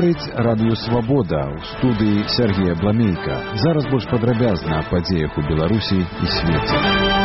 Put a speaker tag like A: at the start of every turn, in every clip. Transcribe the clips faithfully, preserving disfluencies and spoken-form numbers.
A: Гаворыць радыё «Свабода» ў студыі Сергея Бламейка. Зараз больш падрабязна аб падзеях у Беларусі і свеце.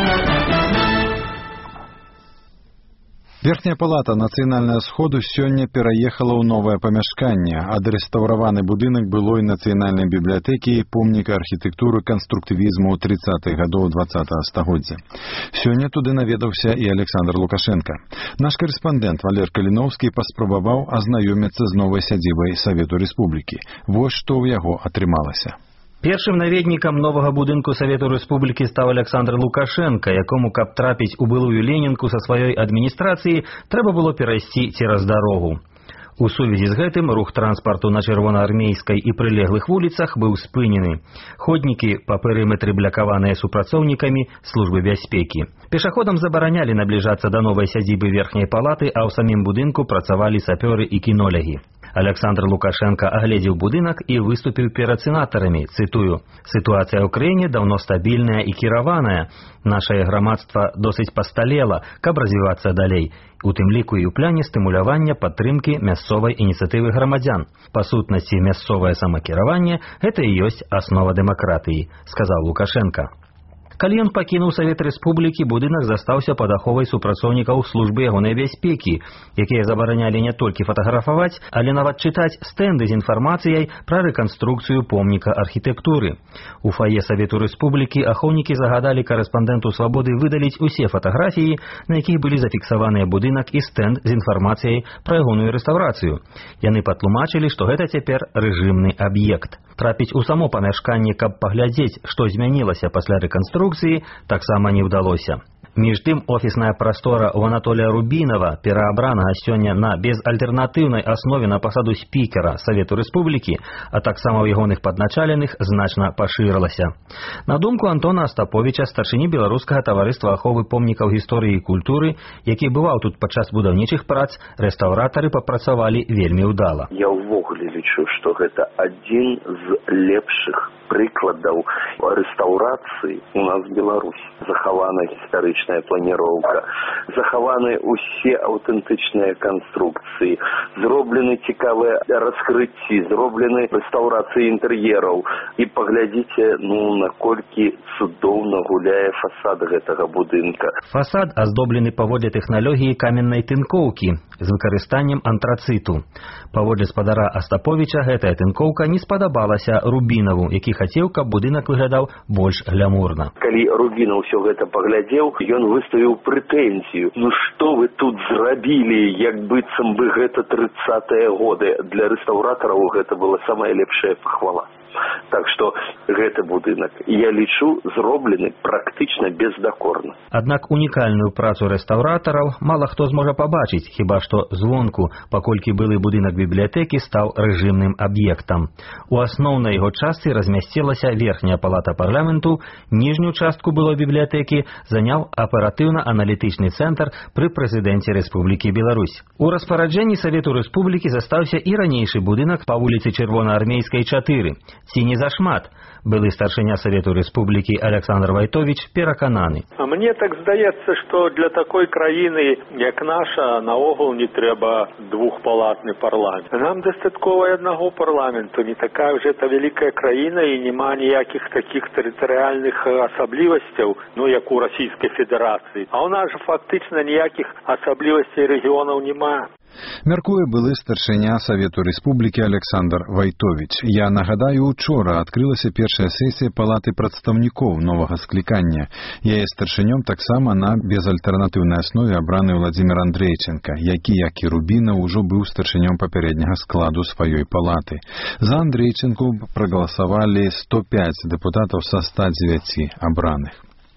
A: Верхняя палата Нацыянальнага сходу сёння пераехала ў новае памяшканне. Адрэстаўраваны будынак былой нацыянальнай бібліятэкі і помніка архітэктуры канструктывізму трыццатых гадоў дваццатага стагоддзя. Сёння туды наведаўся і Александр Лукашенко. Наш карэспандэнт Валер Каліноўскі паспрабаваў азнаёміцца з новай сядзібай Савету Рэспублікі. Вось што ў яго атрымалася.
B: Першым наведнікам новага будынку Савету Рэспублікі стаў Александр Лукашенко, якому, каб трапіць у былую Ленінку са сваёй адміністрацыі, трэба было перайсці цераз дарогу. У сувязі з гэтым рух транспарту на чырвонаармейскай і прылеглых вуліцах быў спынены. Ходнікі па перыметры блякаваныя супрацоўнікамі службы бяспекі. Пешаходам забаранялі набліжацца да новай сядзібы верхняй палаты, а ў самім будынку працавалі сапёры і кінолягі. Александр Лукашенко агледзеў будынак і выступіў перад сенатарамі, цытую: «Сітуацыя ў краіне даўно стабільная і кіраваная. Нашае грамадства досыць пасталела, каб развівацца далей, у тым ліку і ў пляне стымулявання падтрымкі мясцовай ініцыятывы грамадзян. Па сутнасці мясцовае самакіраванне – гэта і ёсць аснова дэмакратыі», сказаў Лукашенко. Калі ён пакінуў Савет Рэспублікі, будынак застаўся пад аховай супрацоўнікаў службы ягонай бяспекі, якія забаранялі не толькі фатаграфаваць, але нават чытаць стэнды з інфармацыяй пра рэканструкцыю помніка архітэктуры. У фае Савету Рэспублікі ахоўнікі загадалі карэспандэнту «Свабоды» выдаліць усе фатаграфіі, на якіх былі зафіксаваныя будынак і стэнд з інфармацыяй пра ягоную рэстаўрацыю. Яны патлумачылі, што гэта цяпер рэжымны аб'ект. Трапіць у само памяшканне, каб паглядзець, што змянілася пасля рэканструкцыі, таксама не ўдалося. Між тым, офісная прастора ў Анатолія Рубінова, пераабранага сёння на безальтэрнатыўнай аснове на пасаду спікера Савету Рэспублікі, а таксама ў ягоных падначаленых, значна пашырылася. На думку Антона Астаповіча, старшыні Беларускага таварыства аховы помнікаў гісторыі і культуры, які бываў тут падчас будаўнічых прац, рэстаўратары папрацавалі вельмі ўдала.
C: Я ўвогуле лічу, што гэта адзін з лепшых прыкладаў рэстаўрацыі у нас в Беларусі. Захавана гістарычная планіроўка, захаваны усе аўтэнтычныя канструкцыі, зроблены цікавыя раскрыцці, зроблены рэстаўрацыі інтэр'ераў. І паглядзіце, ну, наколькі цудоўна гуляе фасад гэтага будынка.
B: Фасад аздоблены паводле тэхналогіі каменнай тынкоўкі з выкарыстаннем антрацыту. Паводле спадара Астаповіча, гэтая тынкоўка не спадабалася Рубінаву, які хацеў, каб будынак выглядаў больш глямурна.
C: Калі Рубінаў усё гэта паглядзеў, ён выставіў прэтэнзію. Ну што вы тут зрабілі, як быццам бы гэта трыццатыя годы. Для рэстаўратараў гэта была самая лепшая пахвала. Так што гэты будынак, я лічу, зроблены практычна бездакорна.
B: Аднак унікальную працу рэстаўратараў мала хто зможа пабачыць, хіба што звонку, паколькі былы будынак бібліятэкі стаў рэжымным аб'ектам. У асноўнай яго частцы размясцілася верхняя палата парламенту, ніжнюю частку былой бібліятэкі заняў аператыўна-аналітычны цэнтр пры прэзідэнце Рэспублікі Беларусь. У распараджэнні Савету Рэспублікі застаўся і ранейшы будынак па вуліцы Чырвонаармейскай, чатыры. Ці не зашмат? Былы старшыня Савету Рэспублікі Александр Вайтовіч перакананы.
D: А мне так здаецца, што для такой краіны, як наша, наогул не трэба двухпалатны парламент. Нам дастаткова аднаго парламенту. Не такая ўжо это вялікая краіна і няма ніякіх такіх тэрытарыяльных асаблівасцяў, ну, як у Расійскай Федэрацыі. А ў нас жа фактычна ніякіх асаблівасцей рэгіонаў няма.
A: Мяркуе былы старшыня Савету Рэспублікі Александр Вайтовіч. Я нагадаю, учора адкрылася першая сесія палаты прадстаўнікоў новага склікання. Яе старшынём таксама на безальтэрнатыўнай аснове абраны Владзімір Андрейченка, які, як і Рубінаў, ужо быў старшынём папярэдняга складу сваёй палаты. За Андрейченку прагаласавалі сто пяць дэпутатаў са ста дзевяці абраных.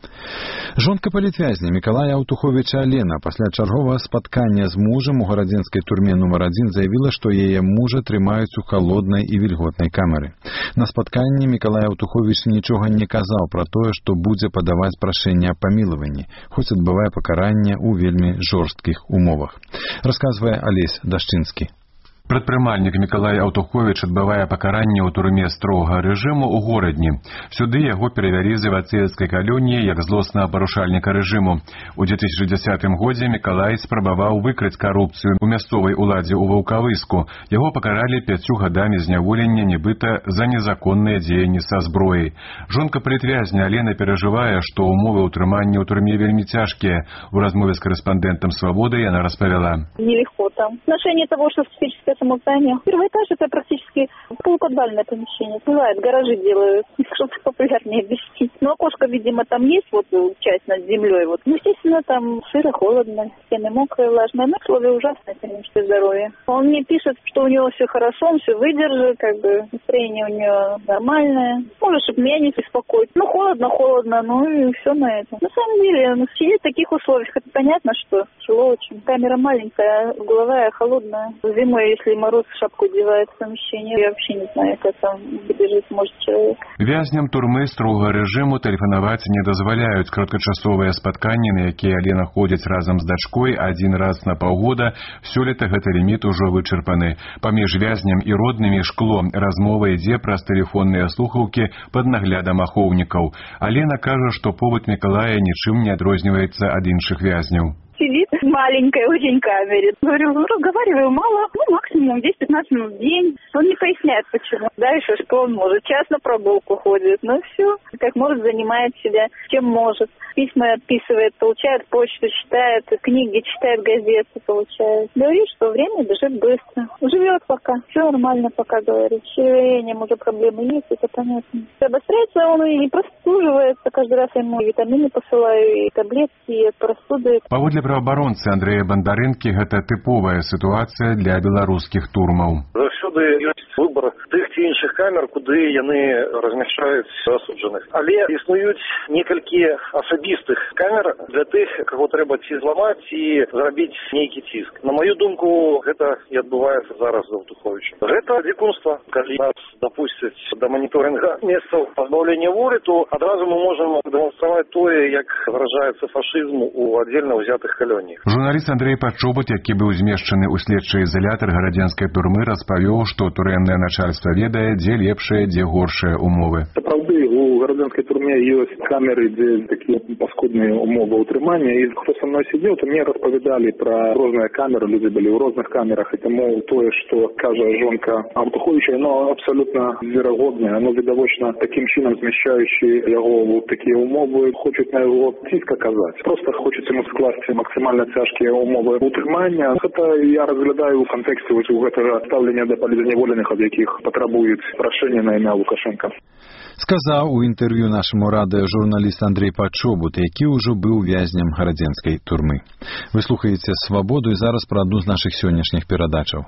A: Жонка палітвязня Мікалая Аўтуховіча Алена пасля чарговага спаткання з мужам у гарадзенскай турме нумар адзін заявіла, што яе мужа трымаюць у халоднай і вільготнай камеры. На спатканні Мікалай Аўтуховіч нічога не казаў пра тое, што будзе падаваць прашэнне аб памілаванні, хоць адбывае пакаранне ў вельмі жорсткіх умовах. Расказвае Алесь Дашчынскі.
E: Прадпрымальнік Мікалай Аўтуховіч адбывае пакаранне ў турме строгага рэжыму ў горадні. Сюды яго перавялі з эвацыйскай калоніі як злоснага парушальніка рэжыму. У две тысячи дзесятым годзе Мікалай спрабаваў выкрыць карупцыю ў мясцовай уладзе ў Ваўкавыску. Яго пакаралі пяццю гадамі зняволення нібыта за незаконныя дзеянні са зброяй. Жонка палітвязня Алена перажывае, што ўмовы ўтрымання ў турме вельмі цяжкія. У размове з корэспандэнтам «Свободы» яна распавяла.
F: Нелегко там. В отношении того, что специфическое самоздание. Первый этаж — это практически полуподвальное помещение. Бывает, гаражи делают, чтобы популярнее объяснить. Но окошко, видимо, там есть, вот часть над землей. Вот. Ну, естественно, там сыро, холодно, стены мокрые, влажные. Но условия ужасные, конечно, здоровье. Он мне пишет, что у него все хорошо, он все выдержит, как бы настроение у него нормальное. Может, чтобы меня не беспокоить. Ну, холодно, холодно, ну и все на этом. На самом деле, ну, сидеть в таких условиях, это понятно, что тяжело очень. Камера маленькая, угловая, холодная. Зимой, если мороз, шапку одевает в помещение, я вообще не знаю, как там выдержать может человек.
E: Вязням турмы строгага рэжыму тэлефанаваць не дазваляюць. Кароткачасовыя спатканні, на якія Алена ходзіць разам з дачкой адзін раз на паўгода, сёлета гэты ліміт ужо вычарпаны. Паміж вязням і роднымі шкло. Размова ідзе праз тэлефонныя слухаўкі пад наглядам ахоўнікаў. Алена кажа, што побыт Мікалая нічым не адрозніваецца ад іншых вязняў.
F: Сидит в маленькой очень камере. Говорю, ну, разговариваю мало, ну, максимум десять-пятнадцать минут в день. Он не поясняет, почему. Дальше, что он может. Час на прогулку ходит, ну все. Как может, занимает себя, чем может. Письма отписывает, получает почту, читает, книги читает, газеты получает. Говорит, что время бежит быстро. Живет пока. Все нормально пока, говорит. С шевелением уже проблемы есть, это понятно. Обостряется он и простуживается. Каждый раз ему витамины посылаю, и таблетки, и от простуды.
E: Паводле праваабаронцы Андрэя Бандарэнкі, гэта тыповая сітуацыя для беларускіх турмаў.
G: Заўсёды ёсць выбар тых ці іншых камер, куды яны размяшчаюць асуджаных. Але існуюць некалькі асабістых камер для тых, каго трэба ці зламаць і зрабіць нейкі ціск. На маю думку, гэта і адбываецца зараз з Аўтуховічам. Гэта дзікунства. Калі нас дапусцяць да маніторинга месцаў пазбаўлення волі, то адразу мы можам дэманстраваць тое, як выражаецца фашызм у аддзельна ўзятых калоніях.
E: Журналіст Андрэй Падчобут, які быў змешчаны ў следчы ізалятар гарадзенскай турмы, распавёў, што турэмнае начальства ведае, дзе лепшыя, дзе горшыя умовы.
H: Сапраўды, у гарадзенскай турме ёсць камеры, дзе такія паскудныя умовы ўтрымання, і хто са мной сидзеў, то мне распавядалі пра розныя камеры, людзі былі ў розных камерах, і таму тое, што кажа жонка Аўтуховіча, оно абсолютно верагоднае, оно відавочна такім чынам змяшчаючы яго ў такія умовы, хочуць на яго ціск аказаць. Просто хочуць яму скласці максимально цяжкія умовы утрымання. Гэта я разглядаю ў кантэксце у гэтага стаўлення да палітзняволеных, ад якіх патрабуюць прашэння на імя Лукашенка.
A: Сказаў у інтэрв'ю нашаму радыё журналіст Андрэй Падчобут, які ўжо быў вязнем гарадзенскай турмы. Вы слухаеце «Свабоду» і зараз пра адну з нашых сённяшніх перадачаў.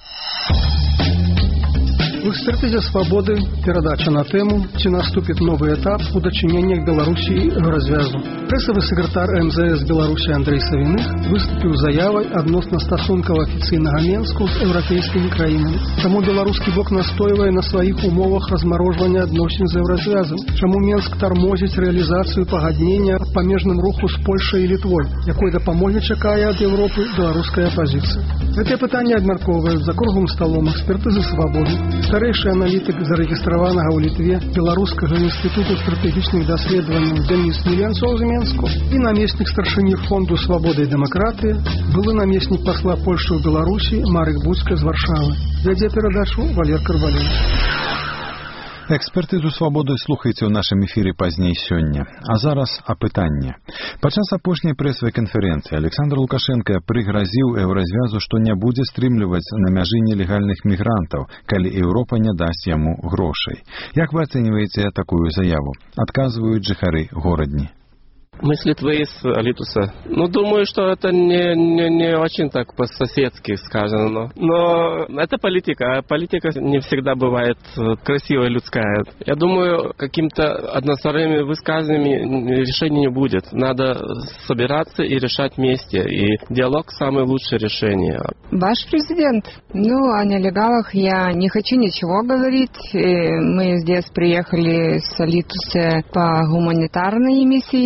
I: В экспертизе «Свободы» передача на тему «Чи наступит новый этап у дочинения Белоруссии к развязу». Прессовый секретарь эм зэ эс Беларуси Андрей Савиных выступил с заявой относно стосунков официального Менску с европейскими краинами. Чему белорусский бок настаивает на своих умовах размороживания отношений с Еврозвязом. Чему Менск тормозит реализацию погоднения по межным руху с Польшей и Литвой. Якой допомоги чекає от Европы белорусская оппозиция. Это питание обмерковывают за круглым столом экспертизы «Свободы». Старейший аналитик, зарегистрованного в Литве Белорусского института стратегичных доследований Денис Миленцов из Менску и наместник старшини Фонду «Свобода и демократия», был наместник посла Польши в Беларуси Марек Буцька из Варшавы. Вядзе передачу Валер Карвалевич.
A: Экспертызу «Свободы» слухайце ў нашым эфіры пазней сёння. А зараз апытанне. Падчас апошняй прэсавай канферэнцыі Александр Лукашенко прыгразіў Еўразвязу, што не будзе стрымліваць на мяжы нелегальных мігрантаў, калі Еўропа не дасць яму грошай. Як вы ацэньваеце такую заяву? Адказваюць жыхары горадні.
J: Мысли твои с Алитуса. Ну, думаю, что это не, не, не очень так по-соседски сказано. Но это политика. А политика не всегда бывает красивая, людская. Я думаю, каким-то односторонними высказываниями решения не будет. Надо собираться и решать вместе. И диалог самое лучшее решение.
K: Ваш президент. Ну, о нелегалах я не хочу ничего говорить. Мы здесь приехали с Алитуса по гуманитарной миссии.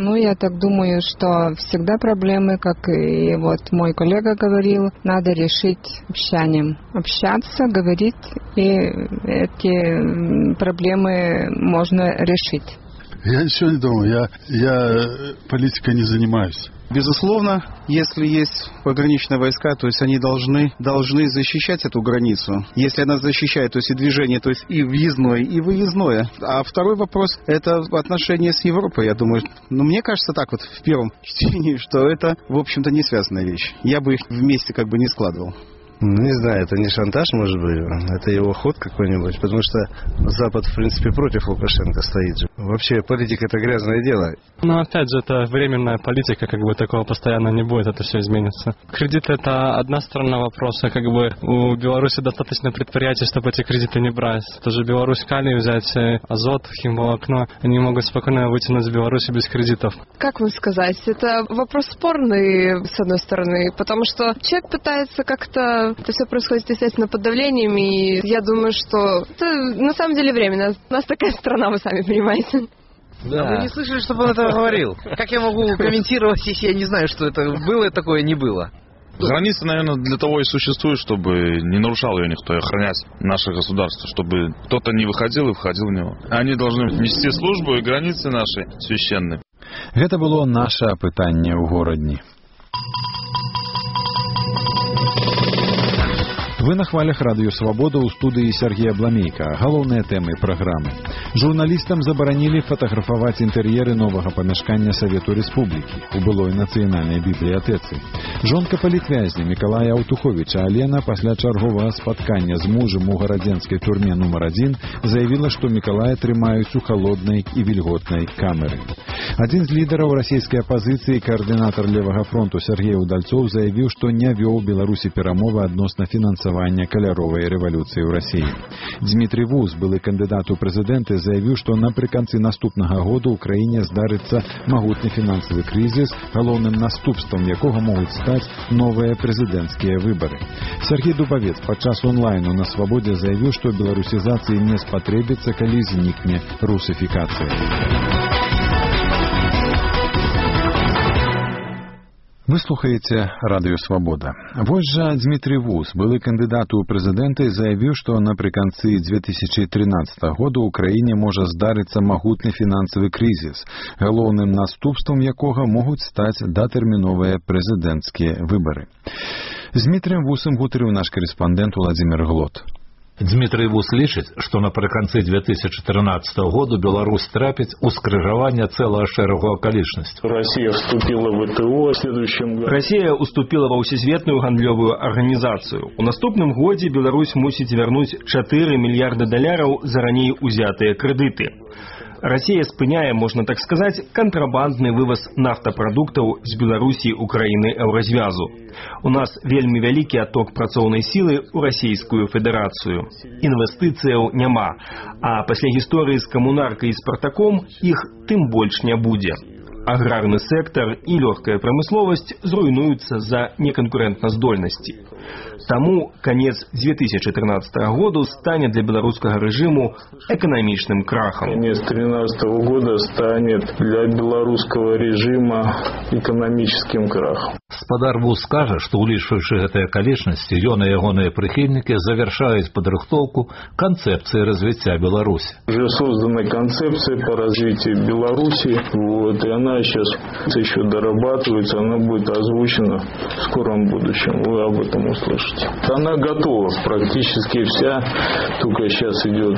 K: Ну, я так думаю, что всегда проблемы, как и вот мой коллега говорил, надо решить общением. Общаться, говорить, и эти проблемы можно решить.
L: Я ничего не думаю, я, я политикой не занимаюсь.
M: Безусловно, если есть пограничные войска, то есть они должны, должны защищать эту границу. Если она защищает, то есть и движение, то есть и въездное, и выездное. А второй вопрос – это отношения с Европой, я думаю. Ну, мне кажется так вот в первом чтении, что это, в общем-то, не связанная вещь. Я бы их вместе как бы не складывал.
N: Не знаю, это не шантаж, может быть, это его ход какой-нибудь, потому что Запад, в принципе, против Лукашенко стоит же. Вообще, политика – это грязное дело.
O: Но, опять же, это временная политика, как бы такого постоянно не будет, это все изменится. Кредит – это одна сторона вопроса, как бы у Беларуси достаточно предприятий, чтобы эти кредиты не брать. Тоже Беларусь, Калий взять, азот, химволокно, они могут спокойно вытянуть в Беларуси без кредитов.
P: Как вам сказать, это вопрос спорный, с одной стороны, потому что человек пытается как-то... Это все происходит, естественно, под давлением, и я думаю, что это на самом деле временно. У нас такая страна, вы сами понимаете.
Q: Да. Вы не слышали, чтобы он это говорил? Как я могу комментировать, если я не знаю, что это было такое, не было?
R: Граница, наверное, для того и существует, чтобы не нарушал ее никто, и охранять наше государство, чтобы кто-то не выходил и входил в него. Они должны нести службу, и границы наши священны.
A: Это было наше опытание у городни. Вы на хвалях Радыё Свабода ў студыі Сергея Бламейка. Галоўныя тэмы праграмы. Журналістам забаранілі фатаграфаваць інтэр'еры новага памяшкання Савету Рэспублікі у былой нацыянальнай бібліятэцы. Жонка палітвязня Мікалая Аўтуховіча Алена пасля чарговага спаткання з мужам у гарадзенскай турме нумар адзін заявіла, што Мікалая трымаюць у халоднай і вільготнай камеры. Адзін з лідараў расійскай апазіцыі, каардынатар Левага фронту Сергей Удальцоў заявіў, што не вёў Беларусі перамовы адносна фінансавання каляровай рэвалюцыі ў Расіі. Дмітрий Вуз, былы кандыдат у прэзідэнты, заявіў, што напрыканцы наступнага года ў краіне здарыцца магутны фінансавы крызіс, галоўным наступствам якога могуць стаць новыя прэзідэнцкія выбары. Сергей Дубавец падчас онлайну на Свабодзе заявіў, што беларусізацыі не спатрэбіцца, калі знікне русифікацыя. Вы слухаеце Радыё Свабода. Вось жа Дмітрий Вуз, былы кандыдат у прэзідэнты, заявіў, што напрыканцы дзве тысячы трынаццатага года ў краіне можа здарыцца магутны фінансавы крызіс, галоўным наступствам якога могуць стаць датэрміновыя прэзідэнцкія выбары. З Дмітрием Вусам гутарыў наш карэспандэнт Владзімир Глот.
S: Дмітрий Вус лічыць, што напрыканцы дзве тысячы трынаццатага году Беларусь трапіць у скрыжаванне цэлага шэрагу акалічнасцяў.
T: Россия вступила в ВТО в следующем году.
U: Россия уступила ва ўсесветную гандлёвую арганізацыю. У наступным годзе Беларусь мусіць вярнуць чатыры мільярды даляраў за раней узятыя крэдыты. Россия спыняе, можно так сказать, контрабандный вывоз нафтапрадуктаў з Беларусі ў краіны Еўразвязу. У нас вельмі вялікі отток працоўнай сілы ў Расійскую Федэрацыю. Інвестыцыяў няма, а пасля гісторыі з камунаркай і Спартаком іх тым больш не будзе. Аграрны сектор і лёгкая прамысловасць зруйнуюцца за неканкурэнтназдольнасці. Таму канец дзве тысячы трынаццатага году стане для беларускага рэжыму эканамічным крахам.
T: Конец две тысячи тринадцатого года станет для белорусского режима экономическим крахом.
S: Спадар Вуз скажа, што улічваючы гэтыя акалічнасці, ён і ягоныя прыхільнікі завяршаюць падрыхтоўку канцэпцыі развіцця Беларусі.
T: Уже создана концепция по развитию Беларуси, вот, и она сейчас еще дорабатывается, она будет озвучена в скором будущем, вы об этом услышите. Она готова, практически вся, только сейчас идет,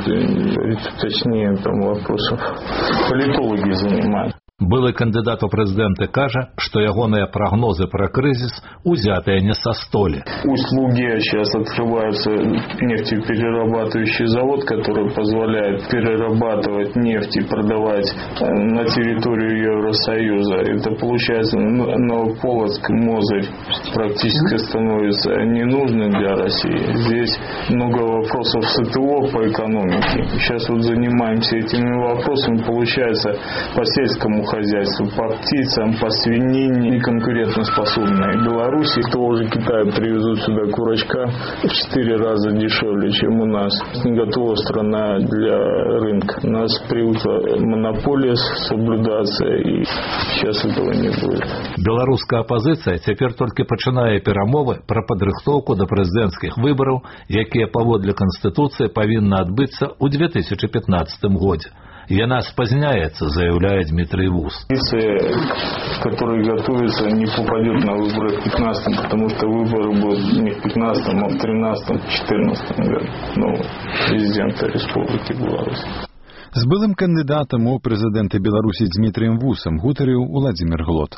T: точнее, там вопросов политологи занимают.
S: Былы кандыдат у прэзідэнты кажа, што ягоныя прагнозы пра крызіс узятыя не са столі.
T: У Слуге сейчас открывается нефтеперерабатывающий завод, который позволяет перерабатывать нефть и продавать на территорию Евросоюза. Это получается, Новополоцк, Мозырь практически становится ненужным для России. Здесь много вопросов с СТО по экономике. Сейчас вот занимаемся этими вопросами. Получается, по сельскому хозяйству, по птицам, по свинине не конкурентоспособны. В Беларуси тоже Китай привезут сюда курочка в четыре раза дешевле, чем у нас. Не готова страна для рынка. У нас привыкла монополия соблюдаться, и сейчас этого не будет.
S: Беларуская оппозиция теперь только пачынае перамовы про падрыхтоўку до президентских выборов, якія паводле Конституции повинны отбыться у две тысячи пятнадцатом году. Яна споздняется, заявляет Дмитрий Вус.
T: Если который готовится, не попадет на выборы в пятнадцатом, потому что выборы будут не в пятнадцатом, а в тринадцатом, четырнадцатом году нового президента Республики Беларусь.
A: З былым кандыдатам у прэзідэнты Беларусі Дмітрием Вусам гутарыў Уладзімір Глот.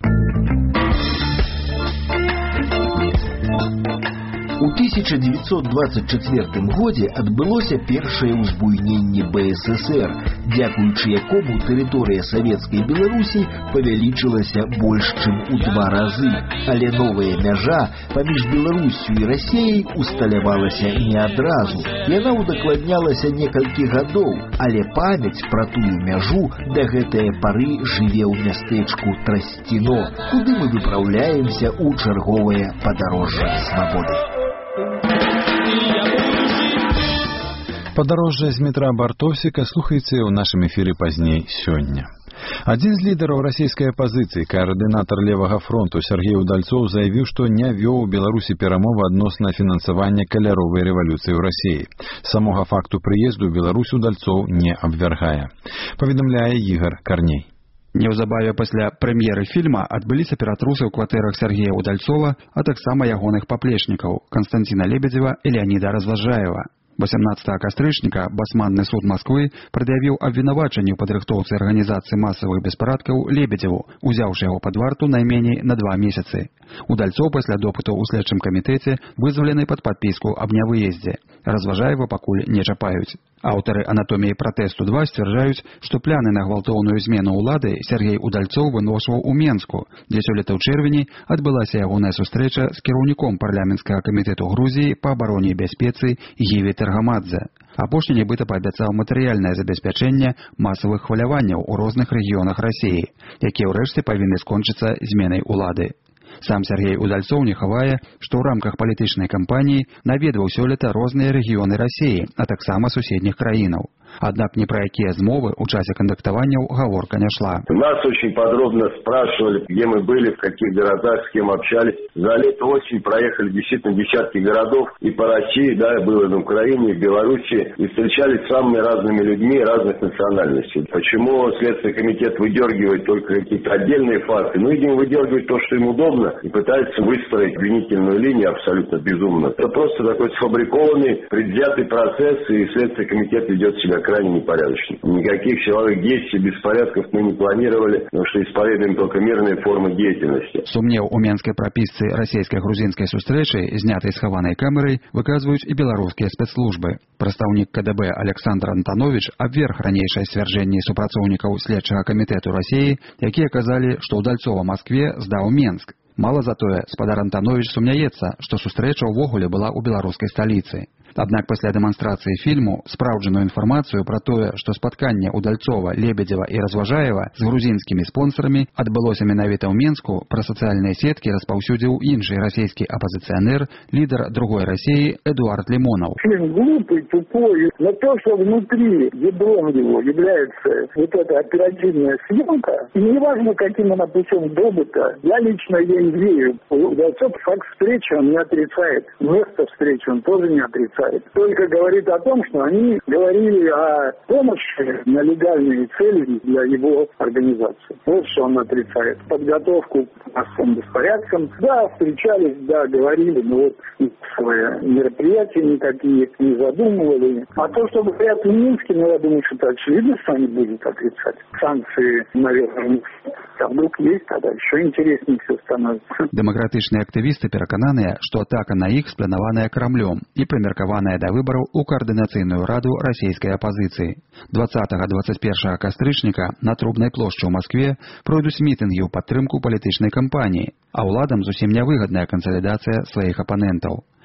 C: У тысяча девятьсот двадцать четвёртым годзе адбылося першае ўзбуйненне бэ эс эсэр, дзякуючы якому тэрыторыя савецкай Беларусі павялічылася больш чым у два разы, але новая мяжа паміж Беларусю і Расіяй усталявалася не адразу. Яна удакладнялася некалькі гадоў, але памяць пра тую мяжу да гэтае пары жыве ў мястэчку Трасціно, куды мы выпраўляемся ў чарговае падарожжа свабоды.
A: Падарожжа з метра Бартосіка слухайце ў нашым эфіры пазней сёння. Адзін з лідараў расійскай апазіцыі, каардынатар левага фронту Сергей Удальцоў заявіў, што не вёў у Беларусі перамовы адносна фінансавання каляровай рэвалюцыі ў Расіі. Самога факту прыезду ў Беларусь Удальцоў не абвяргае. Паведамляе Ігар Карней.
V: Неўзабаве пасля прэм'еры фільма адбыліся ператрусы ў кватэрах Сергея Удальцова, а таксама ягоных паплечнікаў Константина Лебедзева і Леонида Разважаева. восемнадцатого кастрычніка басманны суд Москвы прад'явіў абвінавачанне ў падрыхтоўцы арганізацыі масавых беспарадкаў Лебедзеву, узяўшы яго пад варту найменей на два месяцы. Удальцоў пасля допыту ў следчым камітэце вызвалены пад падпіску аб нявыездзе. Разважаева пакуль не чапаюць. Аўтары «Анатоміі пратэсту два» сцвярджаюць, што пляны на гвалтоўную змену ўлады Сергей Удальцоў выношваў у Менску, дзе сёлета ў чэрвені адбылася ягоная сустрэча з кіраўніком парламенцкага камітэту Грузіі па абароне і бяспецы Гіві Тэргамадзе. Апошні нібыта паабяцаў матэрыяльнае забеспячэнне масавых хваляванняў у розных рэгіёнах Расіі, якія ўрэшце павінны скончыцца зменай улады. Сам Сергей Удальцоў не хавае, што ў рамках палітычнай кампаніі наведваў сёлета розныя рэгіёны Расіі, а таксама суседніх краінаў. Однако ни про какие змовы у часе контактования уговорка не шла.
W: Нас очень подробно спрашивали, где мы были, в каких городах, с кем общались. За лето осень проехали действительно десятки городов и по России, да, было на Украине, в Беларуси, и встречались с самыми разными людьми разных национальностей. Почему Следственный комитет выдергивает только какие-то отдельные факты? Ну, видимо, выдергивает то, что им удобно, и пытается выстроить обвинительную линию абсолютно безумно. Это просто такой сфабрикованный, предвзятый процесс, и Следственный комитет ведет себя крайне непорядочно. Никаких силовых действий, беспорядков мы не планировали, потому что исповедуем только мирные формы деятельности.
V: Сумнеў у менскай прапісцы расійска-грузінскай сустрэчы, знятай схаванай камерай, выказваюць і беларускія спецслужбы. Прадстаўнік ка дэ бэ Александр Антанович абверг ранейшае сцвярджэнне супрацоўнікаў следчага камітэту Расіі, якія казалі, што Удальцова Маскве здаў Менск. Мало затое, спадар Антанович сумняецца, што сустрэча ўвогуле была ў беларускай сталіцы. Аднак пасля дэманстрацыі фільму спраўджаную інфармацыю пра тое, што спатканне Удальцова, Лебедзева і Разважаева з грузінскімі спонсарамі адбылося менавіта ў Менску, пра сацыяльныя сеткі распаўсюдзіў іншы расійскі апозіцыянер, лідар другой России Эдуард Лимонов.
X: Фильм глупый, тупой, но то, что внутри ядром его является вот эта оперативная съемка, и неважно, каким она путем добыта, я лично ей верю. Удальцов факт встречи он не отрицает, место встречи он тоже не отрицает. Только говорит о том, что они говорили о помощи на легальные цели для его организации. Вот что он отрицает. Подготовку к массовым беспорядкам. Да, встречались, да, говорили, но вот свои мероприятия никакие не задумывали. А то, что говорят в Минске, ну, я думаю, что это очевидно, что они будут отрицать. Санкции, наверное, а вдруг есть, тогда еще интереснее все становится.
V: Демократичные активисты перакананыя, что атака на іх спланаваная Крамлем и примеркаваная до выборов у координацыйную раду российской оппозиции. двадцатого двадцать первого кастрычніка на Трубной плошчы ў Москве пройдуць мітынгі ў падтрымку палітычнай кампаніі, а ўладам зусім нявыгадная кансалідацыя сваіх апанентаў.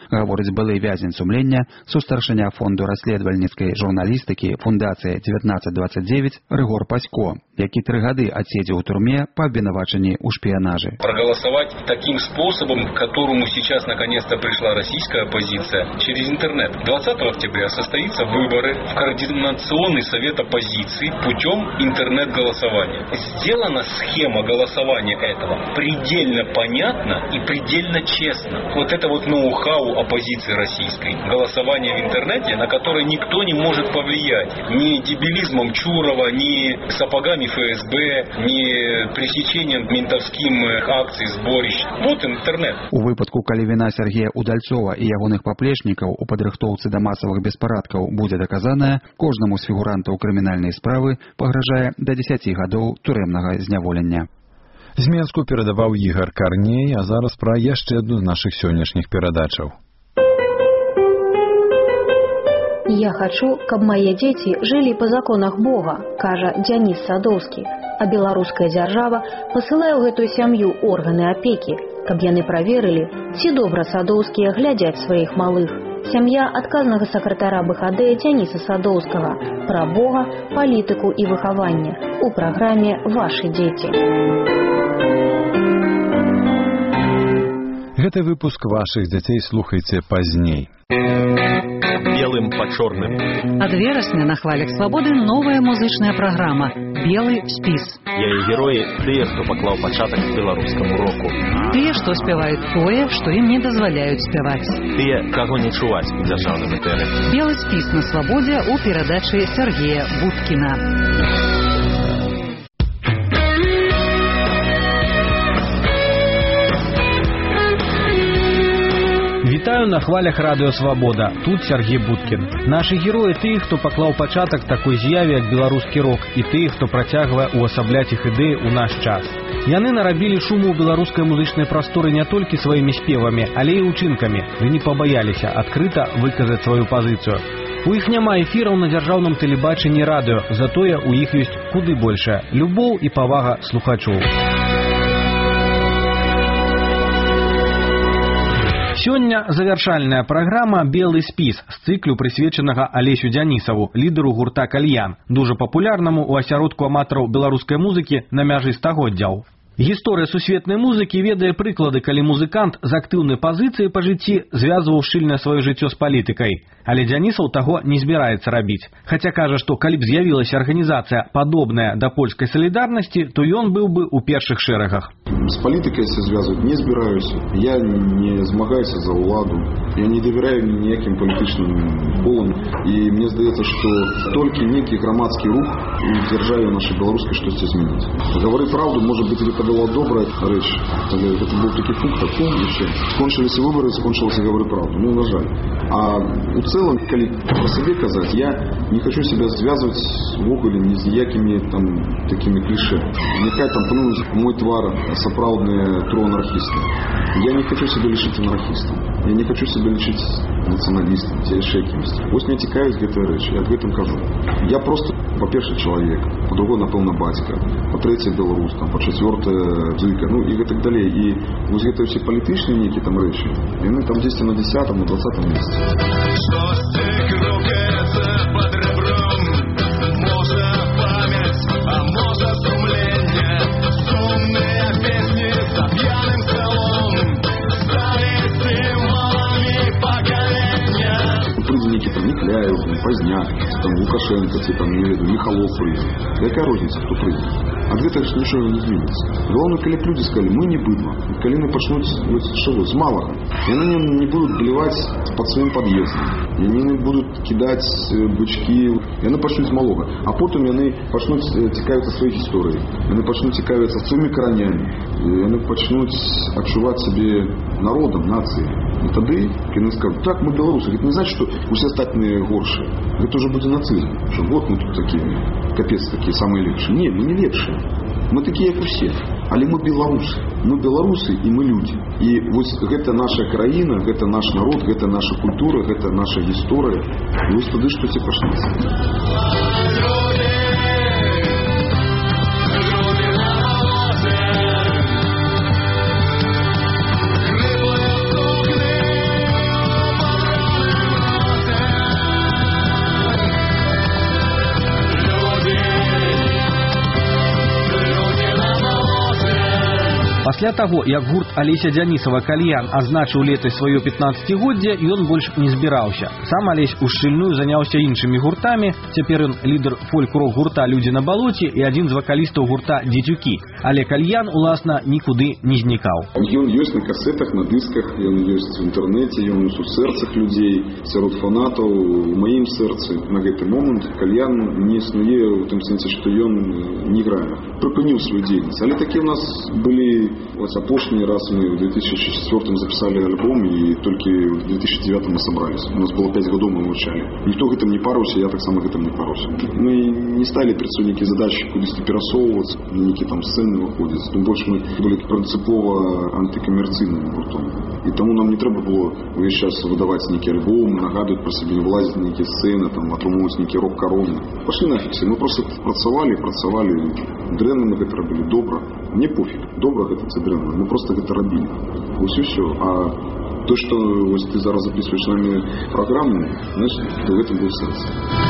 V: гаворыць былы вязень сумлення, сустаршыня фонду расследавальніцкай журналістыкі фундацыі девятнадцать двадцать девять Рыгор Пасько, які тры гады адседзеў у турме па абвінавачанні ў шпіянажы.
B: Проголосовать таким способом, к которому сейчас наконец-то пришла российская оппозиция, через интернет. двадцатого октября состоятся выборы в Координационный совет оппозиции путем интернет-голосования. Сделана схема голосования этого предельно понятно и предельно честно. Вот это вот ноу-хау оппозиции российской. Голосование в интернете, на которое никто не может повлиять. Ни дебилизмом Чурова, ни сапогами эф эс бэ, ни пресечением ментовским акций, сборищ. Вот интернет.
V: У выпадку, калі віна Сергея Удальцова і ягоных паплечнікаў у падрыхтоўцы да масавых беспарадкаў будзе даказаная, кожнаму з фігурантаў крымінальнай справы пагражае да дзесяці гадоў турэмнага зняволення.
A: З Менску перадаваў Ігар Карней, а зараз пра яшчэ адну з нашых сённяшніх перадачаў.
D: Я хочу, каб мае дзеці жылі па законах Бога, кажа Дзяніс Садоўскі, а беларуская дзяржава пасылае ў гэтую сям'ю органы апекі, каб яны праверылі, ці добра Садоўскія глядзяць сваіх малых. Сям'я адказнага сакратара бэ ха дэ Дзяніса Садоўскага пра Бога, палітыку і выхаванне у праграме «Вашы дзеці».
A: Гэты выпуск вашых дзяцей слухайце пазней.
F: Белым по черным.
G: Ад верасня на хвалях свабоды новая музычная праграма «Белы спіс».
F: Яе героі тыя, хто паклаў пачатак беларускаму року.
G: Тыя, што спяваюць тое, што ім не дазваляюць спяваць.
F: Тыя, каго не чуваць у дзяржаўным этэры.
G: «Белы спіс» на свабодзе ў перадачы Сергея Будкіна.
U: Вітаю на хвалях радыё Свабода. Тут Сергей Будкін. Нашы героі тыя, хто паклаў пачатак такой з'яве, як беларускі рок, і тыя, хто працягвае увасабляць іх ідэі ў наш час. Яны нарабілі шуму ў беларускай музычнай прасторы не толькі сваімі спевамі, але і ўчынкамі. Вы не пабаяліся адкрыта выказаць сваю пазіцыю. У іх няма эфіраў на дзяржаўным тэлебачанні і радыё, затое у іх ёсць куды большая любоў і павага слухачоў. Сёння завяршальная праграма «Белы спіс» з цыклю, прысвечанага Алесю Дзянісаву, лідару гурта «Кальян», дужа папулярнаму ў асяродку аматараў беларускай музыкі на мяжы стагоддзяў. Гісторыя сусветнай музыкі ведае прыклады, калі музыкант з актыўнай пазіцыяй па жыцці звязваў шчыльна сваё жыццё з палітыкай. Але Дзянісаў таго не збіраецца рабіць. Хаця кажа, што калі б з'явілася арганізацыя, падобная да польскай салідарнасці, то ён быў бы ў першых шэрагах.
Y: З палітыкай я звязваць не збіраюся. Я не змагаюся за ўладу. Я не давяраю ніякім палітычным колам. І мне здаецца, што толькі нейкі грамадскі рух у дзяржаве нашай беларускай штосьці зменіць. Гаварыць праўду, можа быць, гэта была добрая рэч. Это быў такі пункт, таком, і все. Скончыліся выборы, скончылася гавары праўду. Ну, на жаль. А у цэлым, калі пра сабе казаць, я не хочу себя звязваць ввогуле ні з якімі там такімі кліше. Няхай там пнуць мой твар сапраўдныя троанархісты. Я не хочу себя лічыць анархістам. Я не хочу себя лічыць нацыяналістам, ці яшчэ якімсьці. Вось мне цікавіць гэтая рэч, я ад гэтым кажу. Я просто, па-першае, чалавек, па-другое, напэўна, бацька, па-трэцяе, беларус, там, па-чацвёртае, дзыка, ну і гэтак далей. І вось гэтыя ўсе палітычныя нейкія там рэчы, яны там дзесьці на дзесятым, на двадцатым месцы. Никляев, Поздняк, там, Лукашенко, ці, там, не веду, Михалов прыйдзе. Якая розніца, хто прыйдзе? Ад гэтага ж нічога не зменіцца. Главное, калі люди сказали, мы не быдла. Калі яны пачнуць шоу з малага, яны не, не будут бліваць под сваім пад'ездам. Яны не будут кидаць бычкі. Яны пачнуць з малога. А потым яны пачнуць цікавіцца сваёй гісторыяй. Яны пачнуць цікавіцца сваімі каранямі. Яны пачнуць адчуваць сябе народам, нацыяй. І тады, калі яны скажуць, так, мы беларусы. Гэта не значит, што усе астатнія горшыя. Гэта ўжо будзе нацызм. Што вот мы тут такія, капец, такія самыя лепшыя. Не, мы не лепшыя. Мы такія, як усе. Але мы беларусы. Мы беларусы і мы людзі. І вось гэта наша краіна, гэта наш народ, гэта наша культура, гэта наша гісторыя. І вось тады штосьці пачнецца.
E: Пасля таго, як гурт Алеся Дзянісава «Кальян» азначыў летась сваё пятнаццацігоддзе, ён больш не збіраўся. Сам Алесь ушчыльную заняўся іншымі гуртамі. Цяпер ён лідар фольк-рок гурта «Людзі на балоце» і адзін з вакалістаў гурта «Дзецюкі». Але «Кальян», уласна, нікуды не знікаў.
Y: Ён ёсць на касетах, на дысках, ён ёсць в інтэрнэце, ён ёсць у сэрцах людзей, сярод фанатаў, у маім сэрцы. На гэты момант «Кальян» не існуе ў тым сэнсе, што ён не грае. Прыпыніў сваю дзейнасць. Але такі ў нас былі, вось апошні раз мы в две тысячи четвёртом записали альбом, і толькі в две тысячи девятом мы собрались. У нас было пять гадоў, мы мовчалі. Ніхто гэтым не парыўся, я так само гэтым не парыўся. Мы не стали перед собой нейкія задачи кудысьці перасоўвацца, нейкія там сцэны выходзіць. Тым больш мы былі прынцыпова антыкамерцыйным гуртом. І таму нам не трэба было увесь час выдаваць нейкія альбомы, нагадваць пра сябе, не вылазіць на нейкія сцэны, там атрымоўваць нейкія рок-кароны. Пашлі нафіг, мы просто працавалі, працавалі. Дрэнна мы гэта рабілі, добра. Мне пофиг, добра гэта ці дрэнна. Мы просто гэта рабілі. Вось і ўсё. А то, што вось ты зараз записываешь с нами программу, значит, в этом был сенс.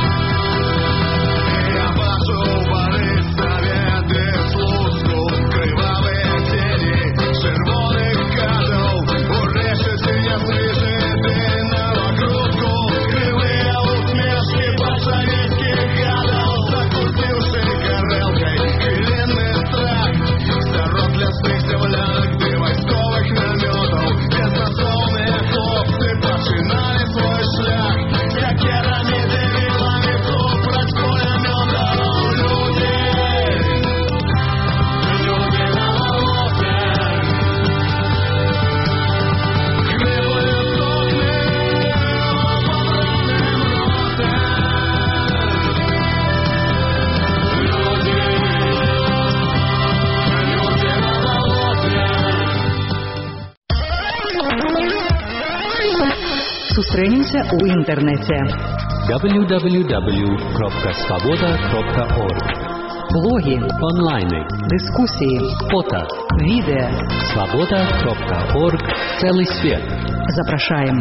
G: Сустрэнемся ў інтэрнэце.
H: дабл ю дабл ю дабл ю крапка свабода крапка орг.
G: Блогі,
H: онлайны,
G: дыскусіі,
H: фото,
G: відэа.
H: свабода крапка орг. Цэлы свет.
G: Запрашаем.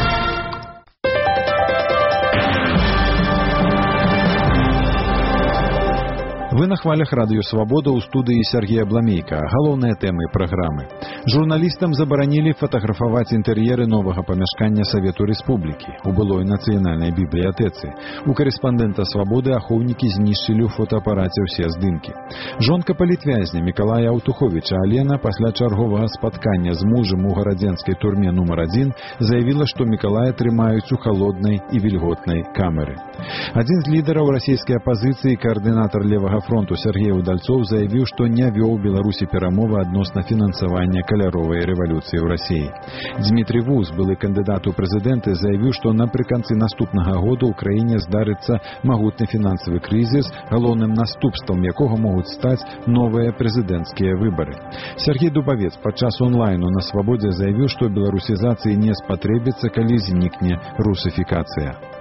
A: Вы на хвалях радыё «Свабода» ў студыі Сергея Бламейка. Галоўныя тэмы праграмы. Журналістам забаранілі фатаграфаваць інтэр'еры новага памяшкання Савету Рэспублікі у былой нацыянальнай бібліятэцы. У карэспандэнта «Свабоды» ахоўнікі знішчылі ў фотоапараце ўсе здымкі. Жонка палітвязня Мікалая Аўтуховіча Алена пасля чарговага спаткання з мужам у гарадзенскай турме нумар адзін заявіла, што Мікалая трымаюць у халоднай і вільготнай камеры. Адзін з лідараў расійскай апазіцыі, каардынатар левага фронту Сергей Удальцов заявіў, што не вёў Беларусі перамовы адносна фінансавання каляровай рэвалюцыі ў Расіі. Дмітрий Вуз, былы кандыдат у прэзідэнты, заявіў, што напрыканцы наступнага года ў краіне здарыцца магутны фінансавы крызіс, галоўным наступствам якога могуць стаць новыя прэзідэнцкія выбары. Сергей Дубавец падчас онлайну на «Свабодзе» заявіў, што беларусізацыі не спатрэбіцца, калі знікне русифікацыя.